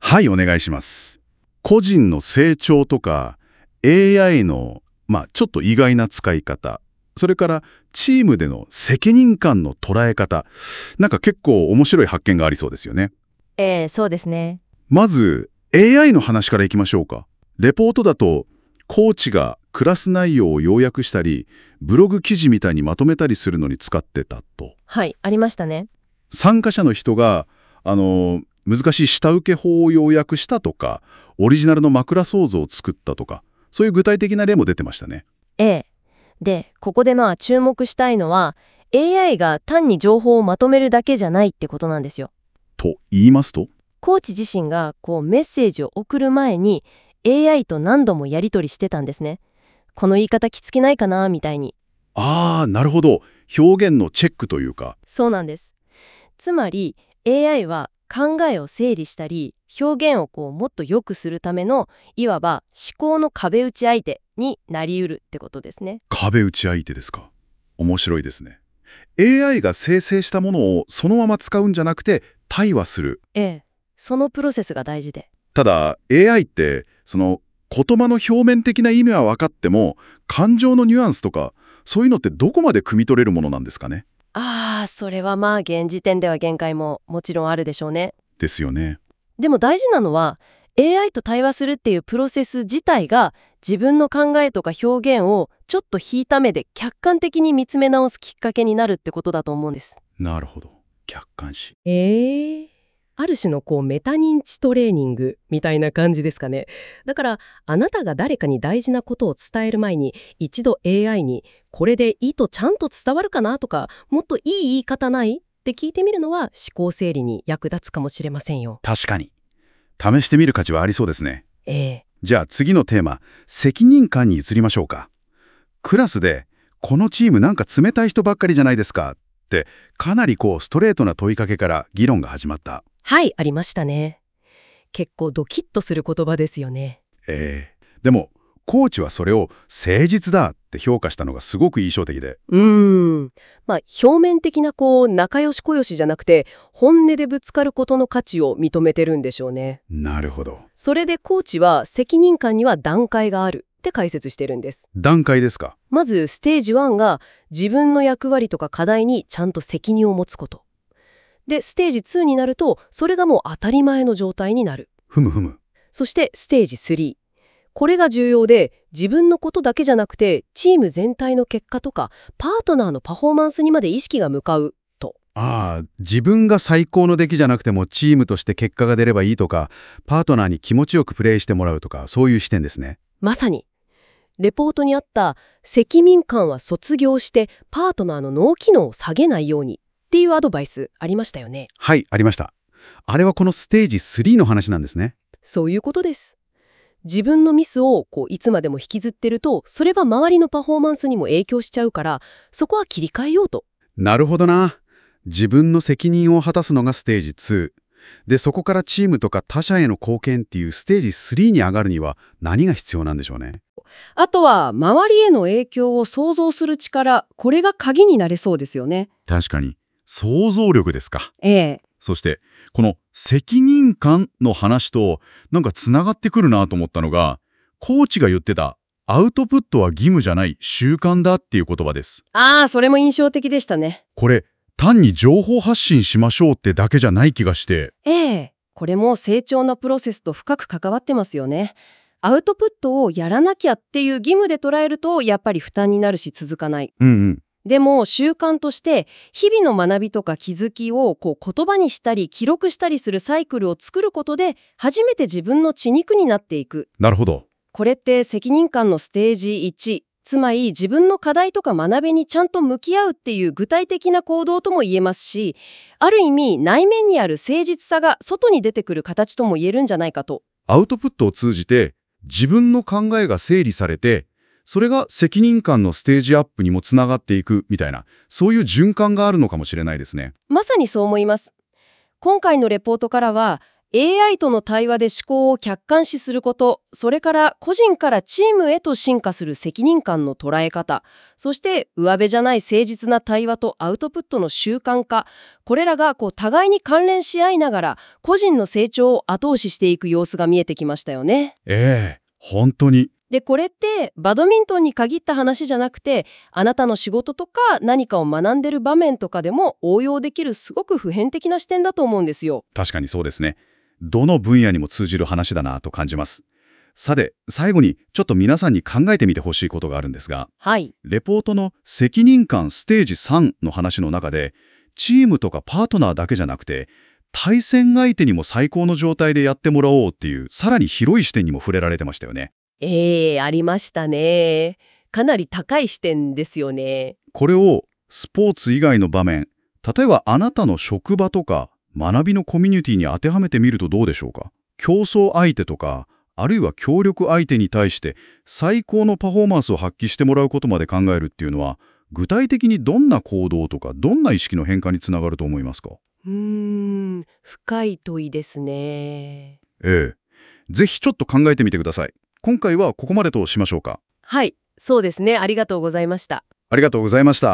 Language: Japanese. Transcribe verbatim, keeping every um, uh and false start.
はい、お願いします。個人の成長とか エーアイ の、まあ、ちょっと意外な使い方、それからチームでの責任感の捉え方、なんか結構面白い発見がありそうですよね。 ええ、そうですね。 まず エーアイ の話からいきましょうか。レポートだとコーチがクラス内容を要約したりブログ記事みたいにまとめたりするのに使ってたと。 はい、ありましたね。 参加者の人があの難しい下請け法を要約したとかオリジナルの枕想像を作ったとか、そういう具体的な例も出てましたね。 ええ。で、ここでまあ注目したいのは エーアイ が単に情報をまとめるだけじゃないってことなんですよ。 と言いますと？ コーチ自身がこうメッセージを送る前に エーアイ と何度もやり取りしてたんですね。この言い方きつくないかなみたいに。 ああ、なるほど。表現のチェックというか。 そうなんです。つまり エーアイ は考えを整理したり表現をこうもっと良くするためのいわば思考の壁打ち相手になりうるってことですね。 壁打ち相手ですか。面白いですね。エーアイ が生成したものをそのまま使うんじゃなくて対話する。 ええ、そのプロセスが大事で。 ただ エーアイ ってその言葉の表面的な意味は分かっても感情のニュアンスとかそういうのってどこまで汲み取れるものなんですかね。 ああ、それはまあ現時点では限界ももちろんあるでしょうね。 ですよね。 でも大事なのは エーアイ と対話するっていうプロセス自体が自分の考えとか表現をちょっと引いた目で客観的に見つめ直すきっかけになるってことだと思うんです。 なるほど。客観視。 えー、ある種のこうメタ認知トレーニングみたいな感じですかね。だからあなたが誰かに大事なことを伝える前に一度 エーアイ にこれで意図ちゃんと伝わるかなとかもっといい言い方ないって聞いてみるのは思考整理に役立つかもしれませんよ。 確かに。試してみる価値はありそうですね。 ええ。 じゃあ次のテーマ、責任感に移りましょうか。クラスで、このチームなんか冷たい人ばっかりじゃないですかって、かなりこうストレートな問いかけから議論が始まった。 はい、ありましたね。結構ドキッとする言葉ですよね。 ええでも、コーチはそれを誠実だって評価したのがすごく印象的で。 うーん。まあ表面的なこう仲良しこよしじゃなくて本音でぶつかることの価値を認めてるんでしょうね。 なるほど。 それでコーチは責任感には段階があるって解説してるんです。 段階ですか。 まずステージワンが自分の役割とか課題にちゃんと責任を持つこと。で、ステージツーになるとそれがもう当たり前の状態になる。 ふむふむ。 そしてステージスリー。これが重要で自分のことだけじゃなくてチーム全体の結果とかパートナーのパフォーマンスにまで意識が向かうと。 ああ、自分が最高の出来じゃなくてもチームとして結果が出ればいいとか、パートナーに気持ちよくプレイしてもらうとか、そういう視点ですね。 まさにレポートにあった責任感は卒業してパートナーの脳機能を下げないようにっていうアドバイスありましたよね。 はい、ありました。あれはこのステージスリーの話なんですね。 そういうことです。自分のミスをこういつまでも引きずってるとそれは周りのパフォーマンスにも影響しちゃうからそこは切り替えようと。 なるほどな。自分の責任を果たすのがステージツー。で、そこからチームとか他者への貢献っていうステージスリーに上がるには何が必要なんでしょうね。 あとは周りへの影響を想像する力、これが鍵になれそうですよね。 確かに。想像力ですか。 ええ。 そして、この責任感の話となんかつながってくるなと思ったのが、コーチが言ってたアウトプットは義務じゃない習慣だっていう言葉です。 ああ、それも印象的でしたね。 これ、単に情報発信しましょうってだけじゃない気がして。 ええ。これも成長のプロセスと深く関わってますよね。アウトプットをやらなきゃっていう義務で捉えるとやっぱり負担になるし続かない。 うんうん。 でも習慣として日々の学びとか気づきをこう言葉にしたり記録したりするサイクルを作ることで初めて自分の血肉になっていく。 なるほど。 これって責任感のステージいち、つまり自分の課題とか学びにちゃんと向き合うっていう具体的な行動とも言えますし、ある意味内面にある誠実さが外に出てくる形とも言えるんじゃないかと。 アウトプットを通じて自分の考えが整理されて、それが責任感のステージアップにもつながっていくみたいな、そういう循環があるのかもしれないですね。 まさにそう思います。今回のレポートからはエーアイ との対話で思考を客観視すること、それから個人からチームへと進化する責任感の捉え方、そして上辺じゃない誠実な対話とアウトプットの習慣化、これらがこう互いに関連し合いながら個人の成長を後押ししていく様子が見えてきましたよね。 ええ、本当に。 で、これってバドミントンに限った話じゃなくて、あなたの仕事とか何かを学んでる場面とかでも応用できるすごく普遍的な視点だと思うんですよ。 確かにそうですね。どの分野にも通じる話だなと感じます。さて、最後にちょっと皆さんに考えてみてほしいことがあるんですが、 はい。 レポートの責任感ステージさんの話の中で、チームとかパートナーだけじゃなくて、対戦相手にも最高の状態でやってもらおうっていう、さらに広い視点にも触れられてましたよね。 ええ、ありましたね。かなり高い視点ですよね。 これをスポーツ以外の場面、例えばあなたの職場とか学びのコミュニティに当てはめてみるとどうでしょうか。競争相手とか、あるいは協力相手に対して最高のパフォーマンスを発揮してもらうことまで考えるっていうのは、具体的にどんな行動とかどんな意識の変化につながると思いますか？ うーん、深い問いですね。 ええ。ぜひちょっと考えてみてください。今回はここまでとしましょうか。 はい、そうですね。ありがとうございました。 ありがとうございました。